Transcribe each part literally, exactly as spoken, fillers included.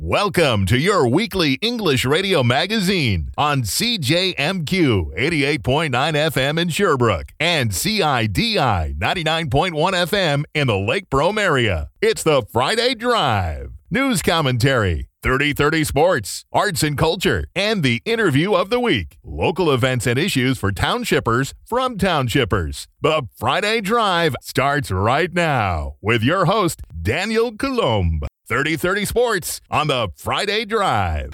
Welcome to your weekly English radio magazine on C J M Q eighty-eight point nine F M in Sherbrooke and C I D I ninety-nine point one F M in the Lake Brome area. It's the Friday Drive. News commentary, thirty thirty Sports, arts and culture, and the interview of the week. Local events and issues for townshippers from townshippers. The Friday Drive starts right now with your host, Daniel Coulombe. thirty thirty Sports on the Friday Drive.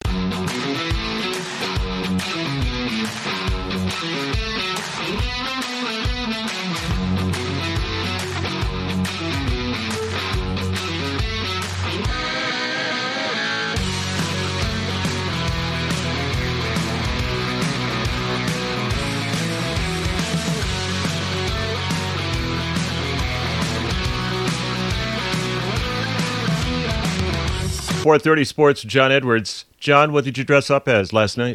four thirty Sports, John Edwards. John, what did you dress up as last night?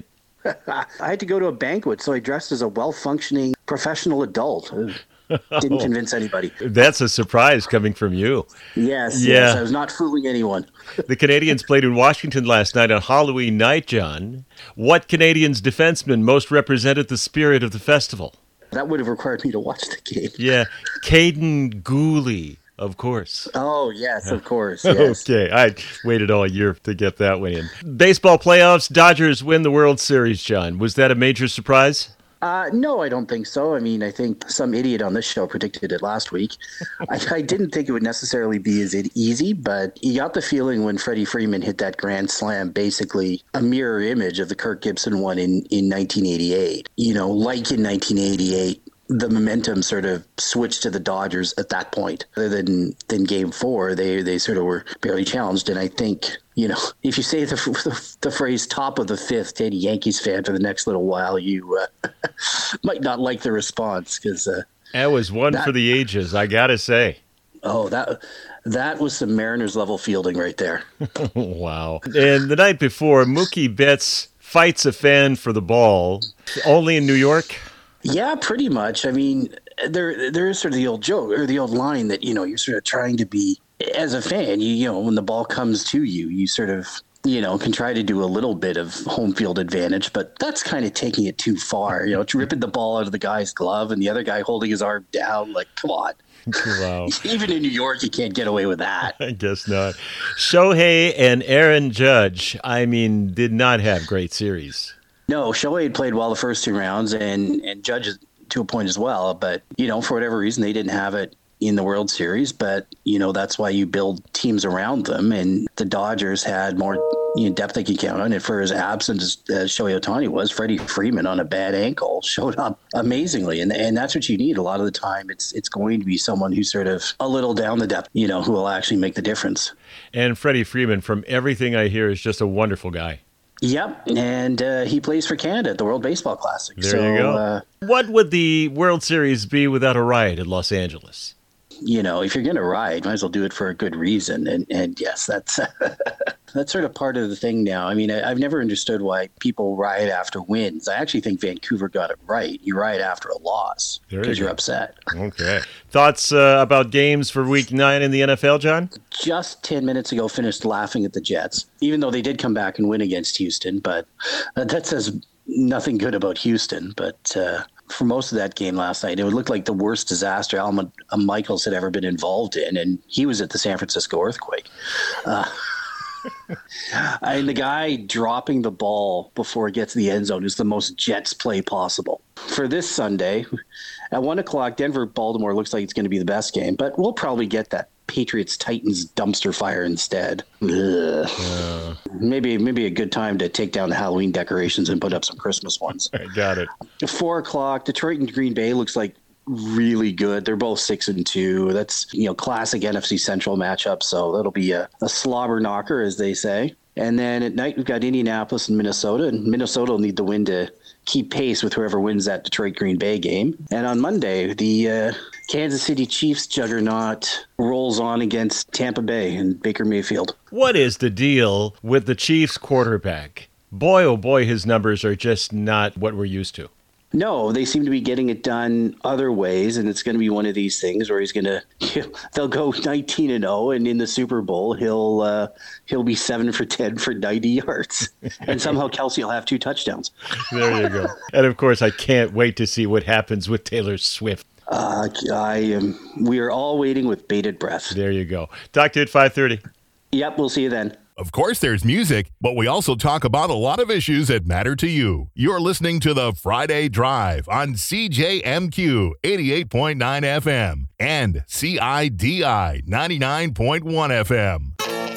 I had to go to a banquet, so I dressed as a well-functioning professional adult. Didn't convince anybody. That's a surprise coming from you. Yes, yeah. yes, I was not fooling anyone. The Canadiens played in Washington last night on Halloween night, John. What Canadiens defenseman most represented the spirit of the festival? That would have required me to watch the game. Yeah, Caden Gooley. Of course. Oh, yes, of course. Yes. Okay, I waited all year to get that one in. Baseball playoffs, Dodgers win the World Series, John. Was that a major surprise? Uh, no, I don't think so. I mean, I think some idiot on this show predicted it last week. I, I didn't think it would necessarily be as easy, but you got the feeling when Freddie Freeman hit that grand slam, basically a mirror image of the Kirk Gibson one in, in nineteen eighty-eight. You know, like in nineteen eighty-eight. The momentum sort of switched to the Dodgers at that point. Other than, than game four, they, they sort of were barely challenged. And I think, you know, if you say the the, the phrase top of the fifth to any Yankees fan for the next little while, you uh, might not like the response. Cause, uh, that was one that, for the ages, I got to say. Oh, that that was some Mariners level fielding right there. Wow. And the night before, Mookie Betts fights a fan for the ball, only in New York. Yeah, pretty much. I mean, there there is sort of the old joke or the old line that, you know, you're sort of trying to be, as a fan, you, you know, when the ball comes to you, you sort of, you know, can try to do a little bit of home field advantage, but that's kind of taking it too far. You know, it's ripping the ball out of the guy's glove and the other guy holding his arm down. Like, come on. Wow. Even in New York, you can't get away with that. I guess not. Shohei and Aaron Judge, I mean, did not have great series. No, Shohei played well the first two rounds, and, and Judge to a point as well. But, you know, for whatever reason, they didn't have it in the World Series. But, you know, that's why you build teams around them. And the Dodgers had more you know, depth they could count on. And for as absent as, as Shohei Ohtani was, Freddie Freeman on a bad ankle showed up amazingly. And and that's what you need a lot of the time. It's, it's going to be someone who's sort of a little down the depth, you know, who will actually make the difference. And Freddie Freeman, from everything I hear, is just a wonderful guy. Yep, and uh, he plays for Canada at the World Baseball Classic. There so, you go. Uh, what would the World Series be without a riot in Los Angeles? You know, if you're going to riot, might as well do it for a good reason. And and yes, that's that's sort of part of the thing now. I mean, I, I've never understood why people riot after wins. I actually think Vancouver got it right. You riot after a loss because you you're upset. Okay. Thoughts uh, about games for Week nine in the N F L, John? Just ten minutes ago, finished laughing at the Jets, even though they did come back and win against Houston. But uh, that says nothing good about Houston. But uh, for most of that game last night, it would look like the worst disaster Al Michaels had ever been involved in, and he was at the San Francisco earthquake. Uh, and the guy dropping the ball before it gets to the end zone is the most Jets play possible. For this Sunday, at one o'clock, Denver-Baltimore looks like it's going to be the best game, but we'll probably get that Patriots-Titans dumpster fire instead. Uh, maybe maybe a good time to take down the Halloween decorations and put up some Christmas ones. I got it. Four o'clock, Detroit and Green Bay looks like really good. They're both six and two. That's, you know, classic N F C Central matchup. So that'll be a, a slobber knocker, as they say. And then at night, we've got Indianapolis and Minnesota, and Minnesota will need the win to keep pace with whoever wins that Detroit-Green Bay game. And on Monday, the uh, Kansas City Chiefs juggernaut rolls on against Tampa Bay and Baker Mayfield. What is the deal with the Chiefs quarterback? Boy, oh boy, his numbers are just not what we're used to. No, they seem to be getting it done other ways, and it's going to be one of these things where he's going to they'll go nineteen and oh, and in the Super Bowl he'll uh, he'll be seven for ten for ninety yards, and somehow Kelsey will have two touchdowns. There you go. And of course, I can't wait to see what happens with Taylor Swift. Uh, I am. We are all waiting with bated breath. There you go. Talk to you at five thirty. Yep, we'll see you then. Of course, there's music, but we also talk about a lot of issues that matter to you. You're listening to the Friday Drive on C J M Q eighty-eight point nine F M and C I D I ninety-nine point one F M.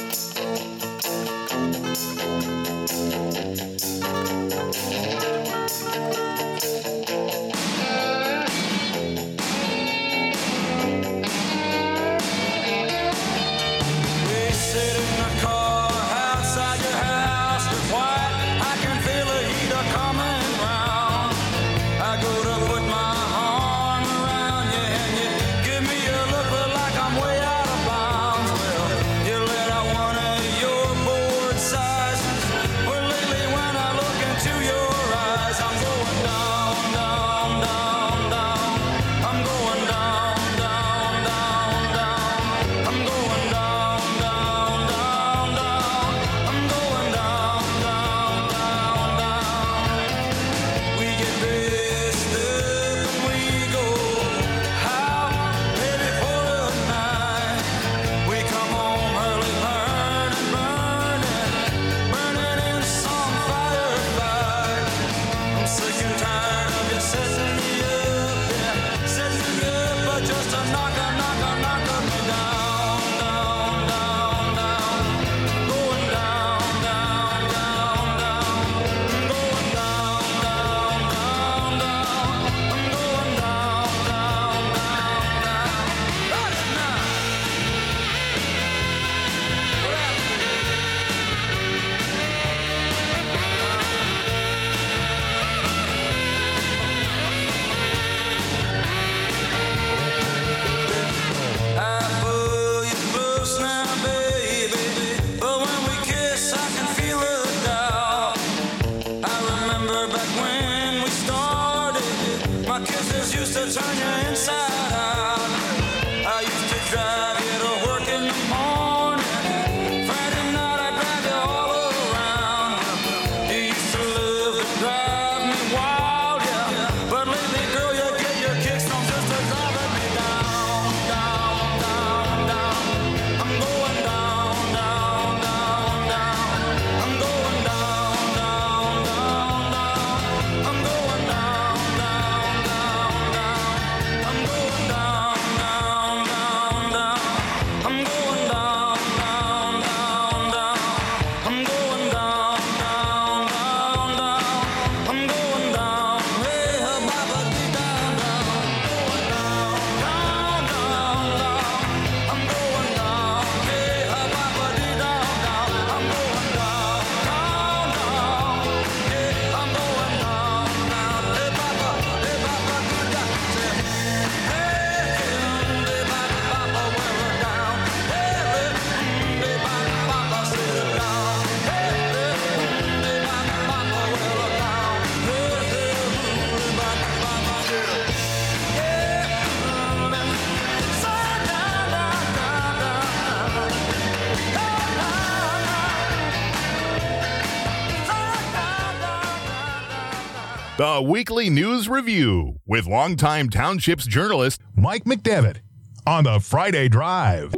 The Weekly News Review with longtime Townships journalist Mike McDevitt on the Friday Drive.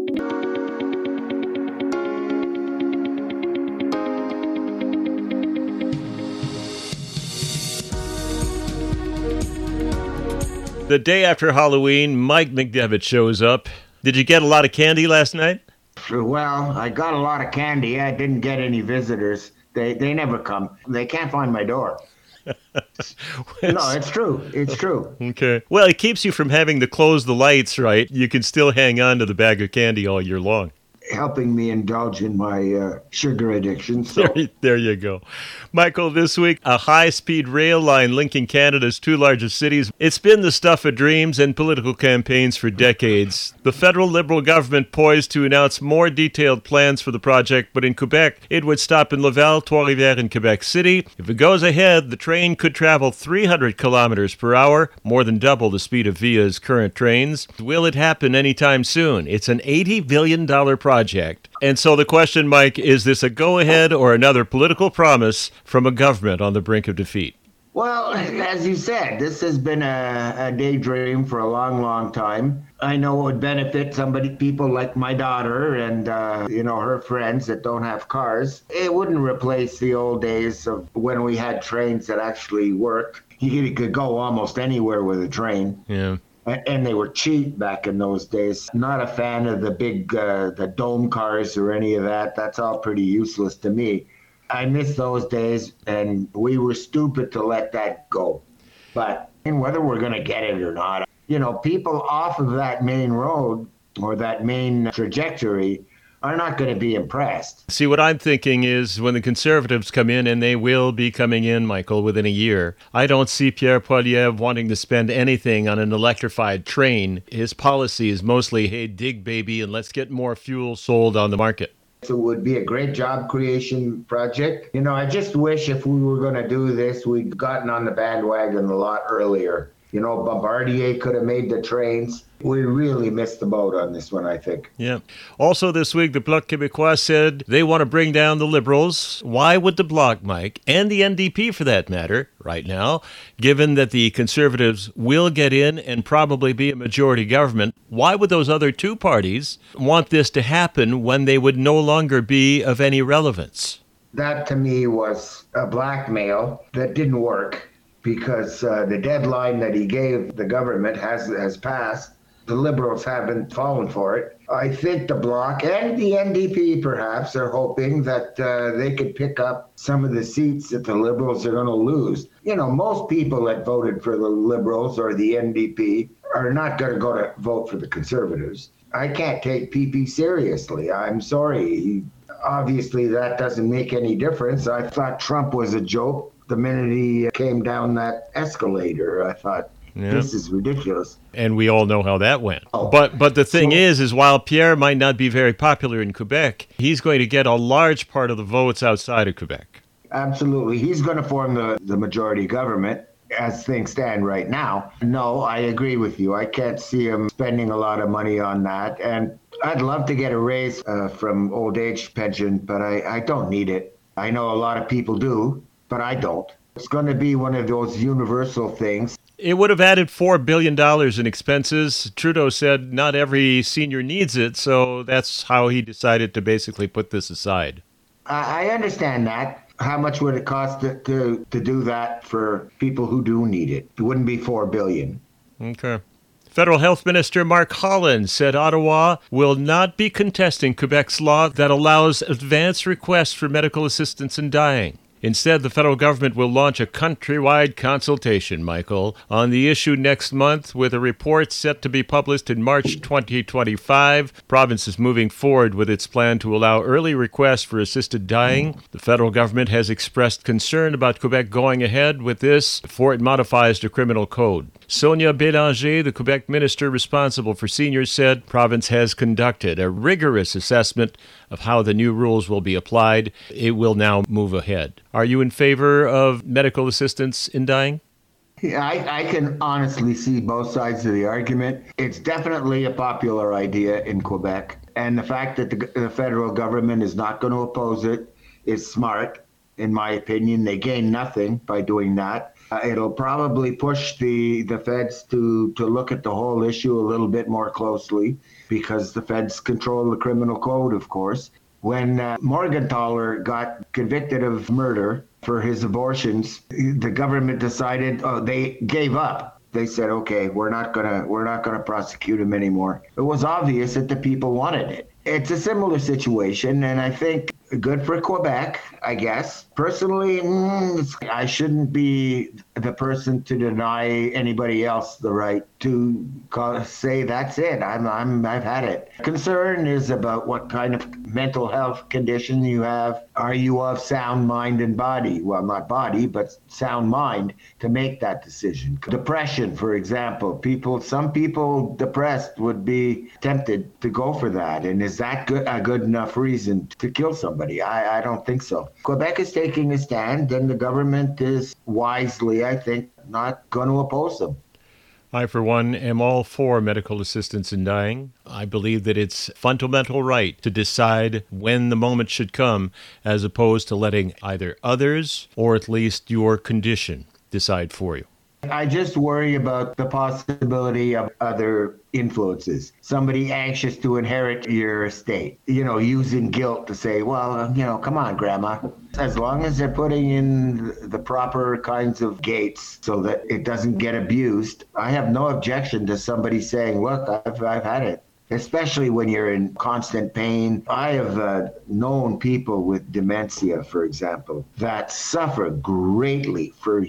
The day after Halloween, Mike McDevitt shows up. Did you get a lot of candy last night? Well, I got a lot of candy. I didn't get any visitors. They they never come. They can't find my door. No, it's true. It's true. Okay. Well, it keeps you from having to close the lights, right? You can still hang on to the bag of candy all year long. helping me indulge in my uh, sugar addiction. So. There, there you go. Michael, this week, a high-speed rail line linking Canada's two largest cities. It's been the stuff of dreams and political campaigns for decades. The federal Liberal government poised to announce more detailed plans for the project, but in Quebec, it would stop in Laval, Trois-Rivières, and Quebec City. If it goes ahead, the train could travel three hundred kilometers per hour, more than double the speed of Via's current trains. Will it happen anytime soon? It's an eighty billion dollars project. And so the question, Mike, is this a go-ahead or another political promise from a government on the brink of defeat? Well, as you said, this has been a, a daydream for a long, long time. I know it would benefit somebody, people like my daughter and, uh, you know, her friends that don't have cars. It wouldn't replace the old days of when we had trains that actually worked. You could go almost anywhere with a train. Yeah. And they were cheap back in those days. Not a fan of the big, uh, the dome cars or any of that. That's all pretty useless to me. I miss those days, and we were stupid to let that go. But and whether we're going to get it or not, you know, people off of that main road or that main trajectory are not going to be impressed. See, what I'm thinking is when the Conservatives come in, and they will be coming in, Michael, within a year, I don't see Pierre Poilievre wanting to spend anything on an electrified train. His policy is mostly, hey, dig, baby, and let's get more fuel sold on the market. So it would be a great job creation project. You know, I just wish if we were going to do this, we'd gotten on the bandwagon a lot earlier. You know, Bombardier could have made the trains. We really missed the boat on this one, I think. Yeah. Also this week, the Bloc Québécois said they want to bring down the Liberals. Why would the Bloc, Mike, and the N D P for that matter, right now, given that the Conservatives will get in and probably be a majority government, why would those other two parties want this to happen when they would no longer be of any relevance? That, to me, was a blackmail that didn't work. Because uh, the deadline that he gave the government has has passed. The Liberals haven't fallen for it. I think the Bloc and the N D P perhaps are hoping that uh, they could pick up some of the seats that the Liberals are going to lose. You know, most people that voted for the Liberals or the N D P are not going to go to vote for the Conservatives. I can't take P P seriously. I'm sorry. Obviously, that doesn't make any difference. I thought Trump was a joke. The minute he came down that escalator, I thought, yeah. This is ridiculous. And we all know how that went. Oh. But but the thing so, is, is while Pierre might not be very popular in Quebec, he's going to get a large part of the votes outside of Quebec. Absolutely. He's going to form the, the majority government as things stand right now. No, I agree with you. I can't see him spending a lot of money on that. And I'd love to get a raise uh, from old age pension, but I, I don't need it. I know a lot of people do. But I don't. It's going to be one of those universal things. It would have added four billion dollars in expenses. Trudeau said not every senior needs it, so that's how he decided to basically put this aside. I understand that. How much would it cost to, to, to do that for people who do need it? It wouldn't be four billion dollars. Okay. Federal Health Minister Mark Holland said Ottawa will not be contesting Quebec's law that allows advance requests for medical assistance in dying. Instead, the federal government will launch a countrywide consultation, Michael, on the issue next month, with a report set to be published in March twenty twenty-five. Province is moving forward with its plan to allow early requests for assisted dying. The federal government has expressed concern about Quebec going ahead with this before it modifies the criminal code. Sonia Bélanger, the Quebec minister responsible for seniors, said province has conducted a rigorous assessment of how the new rules will be applied. It will now move ahead. Are you in favor of medical assistance in dying? Yeah, I, I can honestly see both sides of the argument. It's definitely a popular idea in Quebec. And the fact that the, the federal government is not going to oppose it is smart, in my opinion. They gain nothing by doing that. Uh, it'll probably push the, the feds to, to look at the whole issue a little bit more closely because the feds control the criminal code, of course. When uh, Morgenthaler got convicted of murder for his abortions, the government decided, oh, they gave up. They said, okay, we're not gonna we're not gonna prosecute him anymore. It was obvious that the people wanted it. It's a similar situation, and I think good for Quebec, I guess. Personally, mm, it's- I shouldn't be the person to deny anybody else the right to call, say that's it. I'm, I'm, I've had it. Concern is about what kind of mental health condition you have. Are you of sound mind and body? Well, not body, but sound mind to make that decision. Depression, for example, people, some people depressed would be tempted to go for that. And is that good, a good enough reason to kill somebody? I, I don't think so. Quebec is taking a stand, and the government is wisely, I think, not going to oppose them. I, for one, am all for medical assistance in dying. I believe that it's a fundamental right to decide when the moment should come, as opposed to letting either others or at least your condition decide for you. I just worry about the possibility of other influences. Somebody anxious to inherit your estate, you know, using guilt to say, well, you know, come on, Grandma. As long as they're putting in the proper kinds of gates so that it doesn't get abused, I have no objection to somebody saying, look, I've, I've had it. Especially when you're in constant pain. I have uh, known people with dementia, for example, that suffer greatly for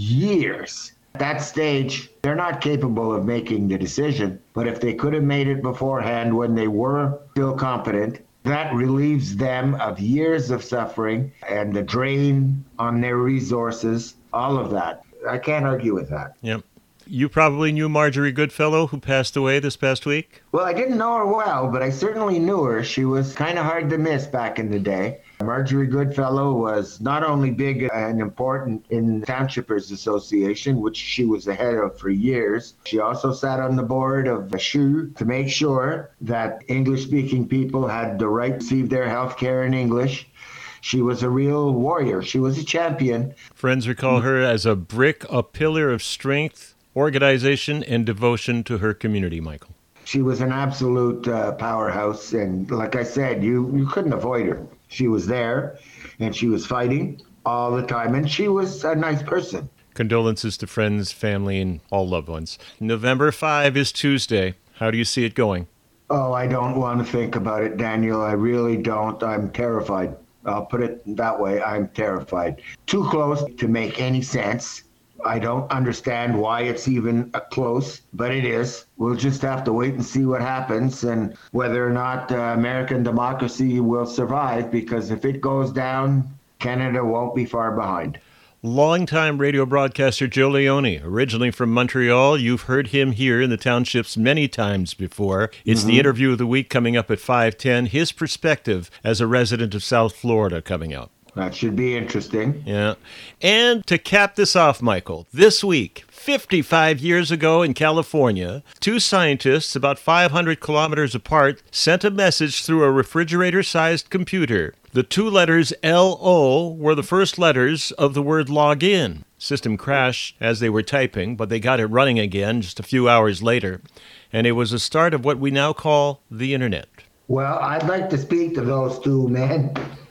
years. At that stage, they're not capable of making the decision, but if they could have made it beforehand when they were still competent, that relieves them of years of suffering and the drain on their resources, all of that. I can't argue with that. Yep. You probably knew Marjorie Goodfellow, who passed away this past week? Well, I didn't know her well, but I certainly knew her. She was kind of hard to miss back in the day. Marjorie Goodfellow was not only big and important in the Townshippers Association, which she was the head of for years. She also sat on the board of S H U to make sure that English-speaking people had the right to receive their health care in English. She was a real warrior. She was a champion. Friends recall her as a brick, a pillar of strength, organization, and devotion to her community, Michael. She was an absolute uh, powerhouse, and like I said, you, you couldn't avoid her. She was there, and she was fighting all the time, and she was a nice person. Condolences to friends, family, and all loved ones. November fifth is Tuesday. How do you see it going? Oh, I don't want to think about it, Daniel. I really don't. I'm terrified. I'll put it that way. I'm terrified. Too close to make any sense. I don't understand why it's even close, but it is. We'll just have to wait and see what happens and whether or not uh, American democracy will survive, because if it goes down, Canada won't be far behind. Longtime radio broadcaster Joe Leone, originally from Montreal. You've heard him here in the townships many times before. It's mm-hmm. the interview of the week coming up at five ten. His perspective as a resident of South Florida coming up. That should be interesting. Yeah. And to cap this off, Michael, this week, fifty-five years ago in California, two scientists about five hundred kilometers apart sent a message through a refrigerator-sized computer. The two letters L O were the first letters of the word login. System crashed as they were typing, but they got it running again just a few hours later. And it was the start of what we now call the Internet. Well, I'd like to speak to those two men.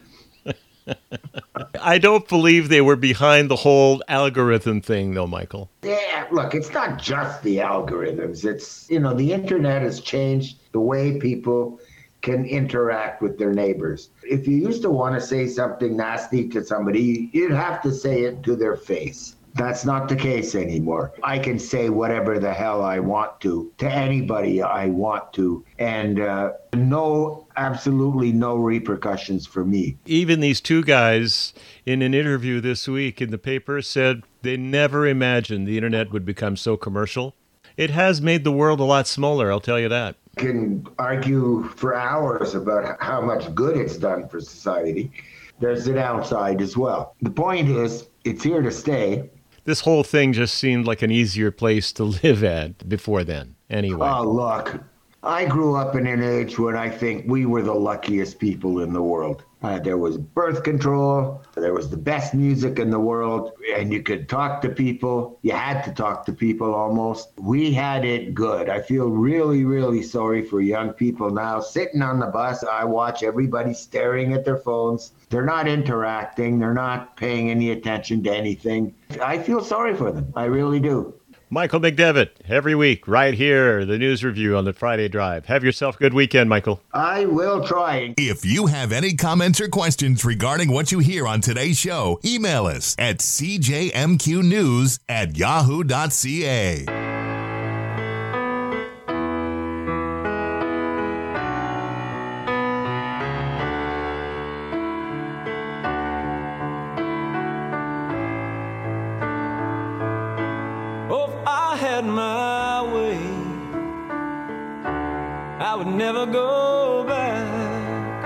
I don't believe they were behind the whole algorithm thing, though, Michael. Yeah, look, it's not just the algorithms. It's, you know, the internet has changed the way people can interact with their neighbors. If you used to want to say something nasty to somebody, you'd have to say it to their face. That's not the case anymore. I can say whatever the hell I want to, to anybody I want to, and uh, no, absolutely no repercussions for me. Even these two guys in an interview this week in the paper said they never imagined the internet would become so commercial. It has made the world a lot smaller, I'll tell you that. Can argue for hours about how much good it's done for society. There's the downside as well. The point is, it's here to stay. This whole thing just seemed like an easier place to live at before then, anyway. Oh, look, I grew up in an age when I think we were the luckiest people in the world. Uh, there was birth control, there was the best music in the world, and you could talk to people. You had to talk to people almost. We had it good. I feel really, really sorry for young people now. Sitting on the bus, I watch everybody staring at their phones. They're not interacting. They're not paying any attention to anything. I feel sorry for them. I really do. Michael McDevitt, every week, right here, the news review on the Friday Drive. Have yourself a good weekend, Michael. I will try. If you have any comments or questions regarding what you hear on today's show, email us at c j m q news at yahoo dot c a. My way, I would never go back.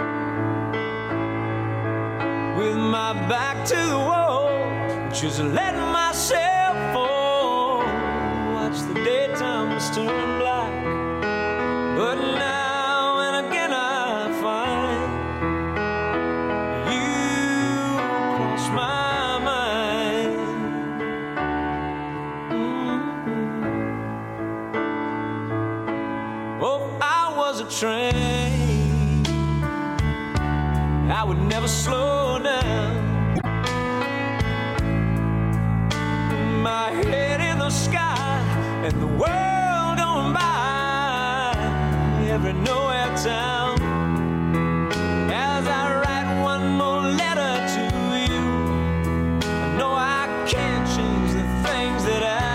With my back to the wall, just letting myself fall. Watch the daytimes turn black, but now and again I find you cross my mind. Oh, I was a train, I would never slow down. My head in the sky and the world on by, every nowhere town. As I write one more letter to you, I know I can't change the things that I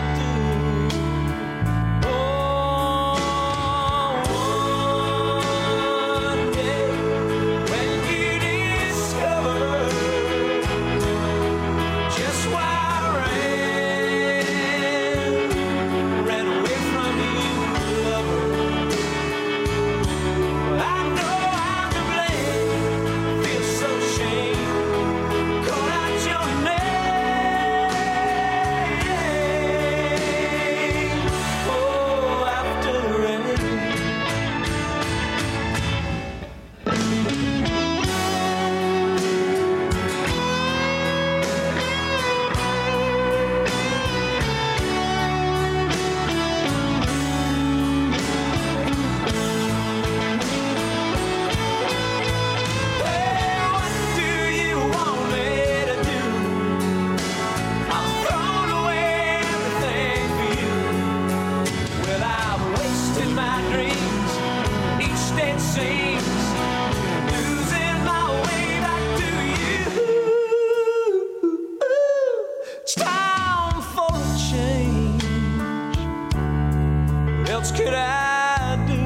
could I do?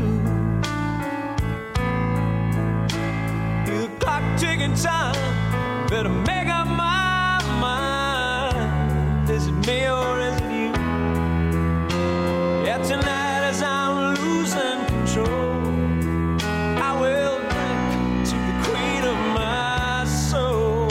The clock ticking time, better make up my mind. Is it me or is it you? Yeah, tonight as I'm losing control, I will drink to the queen of my soul.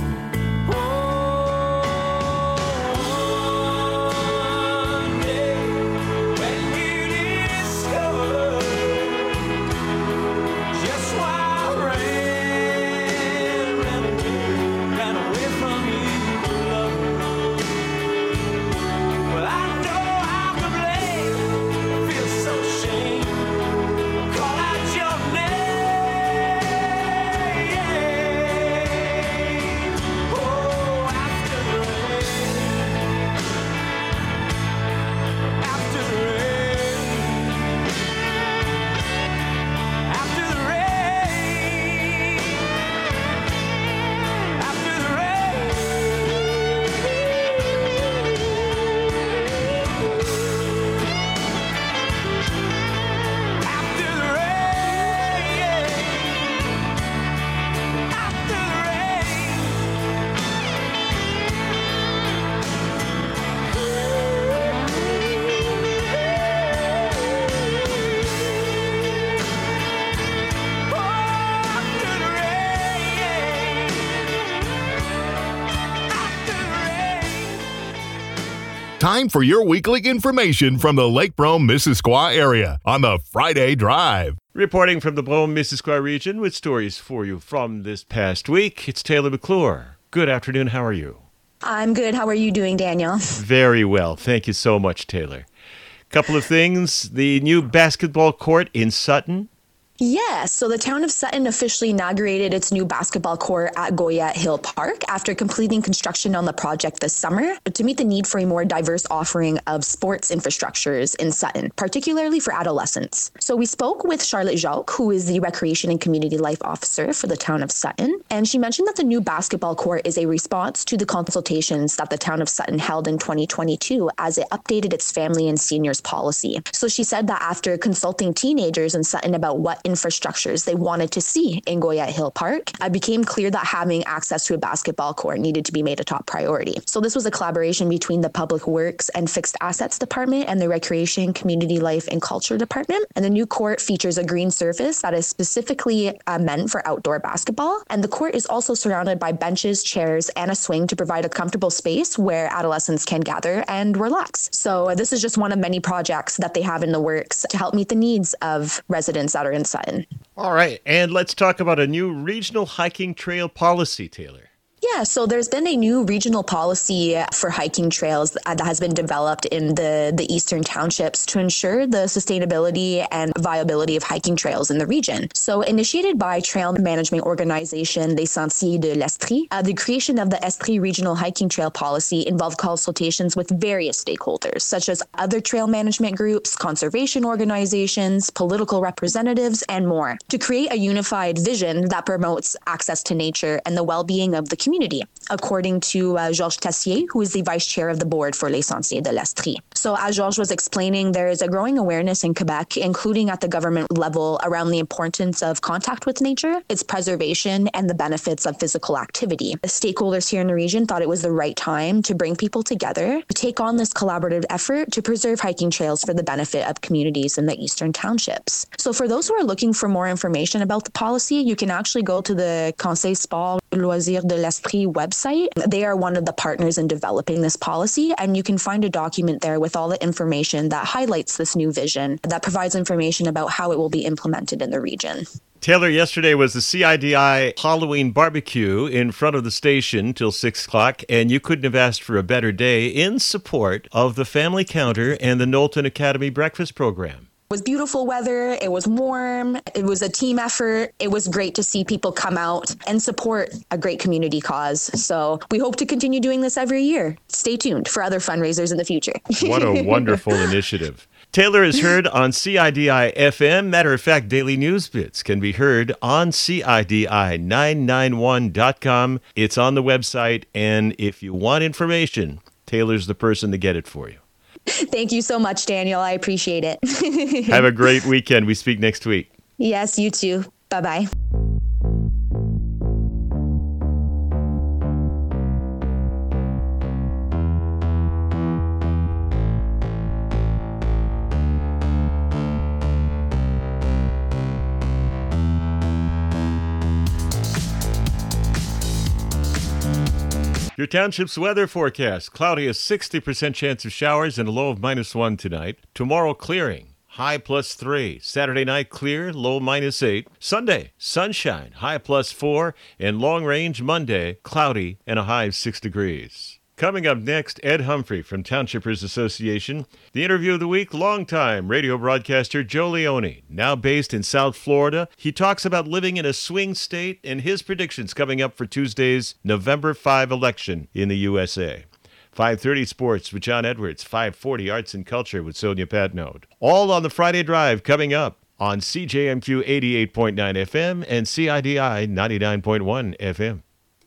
Time for your weekly information from the Lake Brome-Missisquoi area on the Friday Drive. Reporting from the Brome-Missisquoi region with stories for you from this past week, it's Taylor McClure. Good afternoon, how are you? I'm good. How are you doing, Daniel? Very well. Thank you so much, Taylor. Couple of things. The new basketball court in Sutton Yes, so the town of Sutton officially inaugurated its new basketball court at Goyette Hill Park after completing construction on the project this summer to meet the need for a more diverse offering of sports infrastructures in Sutton, particularly for adolescents. So we spoke with Charlotte Jacques, who is the Recreation and Community Life Officer for the town of Sutton, and she mentioned that the new basketball court is a response to the consultations that the town of Sutton held in twenty twenty-two as it updated its family and seniors policy. So she said that after consulting teenagers in Sutton about what infrastructures they wanted to see in Goyette Hill Park, it became clear that having access to a basketball court needed to be made a top priority. So this was a collaboration between the Public Works and Fixed Assets Department and the Recreation, Community Life and Culture Department. And the new court features a green surface that is specifically uh, meant for outdoor basketball. And the court is also surrounded by benches, chairs, and a swing to provide a comfortable space where adolescents can gather and relax. So uh, this is just one of many projects that they have in the works to help meet the needs of residents that are in Sutton. All right, and let's talk about a new regional hiking trail policy, Taylor. Yeah, so there's been a new regional policy for hiking trails that has been developed in the, the eastern townships to ensure the sustainability and viability of hiking trails in the region. So initiated by trail management organization Les Sentiers de l'Estrie, uh, the creation of the Estrie Regional Hiking Trail Policy involved consultations with various stakeholders, such as other trail management groups, conservation organizations, political representatives, and more, to create a unified vision that promotes access to nature and the well-being of the community. Community, according to uh, Georges Tessier, who is the vice chair of the board for Les Sentiers de l'Estrie. So as Georges was explaining, there is a growing awareness in Quebec, including at the government level, around the importance of contact with nature, its preservation, and the benefits of physical activity. The stakeholders here in the region thought it was the right time to bring people together to take on this collaborative effort to preserve hiking trails for the benefit of communities in the eastern townships. So for those who are looking for more information about the policy, you can actually go to the Conseil Sport Loisirs de l'Estrie website. They are one of the partners in developing this policy, and you can find a document there with all the information that highlights this new vision that provides information about how it will be implemented in the region. Taylor, yesterday was the C I D I Halloween barbecue in front of the station till six o'clock, and you couldn't have asked for a better day in support of the Family Counter and the Knowlton Academy breakfast program. It was beautiful weather. It was warm. It was a team effort. It was great to see people come out and support a great community cause. So we hope to continue doing this every year. Stay tuned for other fundraisers in the future. What a wonderful initiative. Taylor is heard on C I D I F M. Matter of fact, Daily News Bits can be heard on C I D I nine ninety-one dot com. It's on the website, and if you want information, Taylor's the person to get it for you. Thank you so much, Daniel. I appreciate it. Have a great weekend. We speak next week. Yes, you too. Bye-bye. Your township's weather forecast. Cloudy, a sixty percent chance of showers and a low of minus one tonight. Tomorrow, clearing, high plus three. Saturday night, clear, low minus eight. Sunday, sunshine, high plus four. And long range Monday, cloudy and a high of six degrees. Coming up next, Ed Humphrey from Townshippers Association. The interview of the week, longtime radio broadcaster Joe Leone, now based in South Florida. He talks about living in a swing state and his predictions coming up for Tuesday's November fifth election in the U S A. five thirty Sports with John Edwards, five forty Arts and Culture with Sonia Patnode. All on the Friday Drive coming up on C J M Q eighty-eight point nine F M and C I D I ninety-nine point one F M.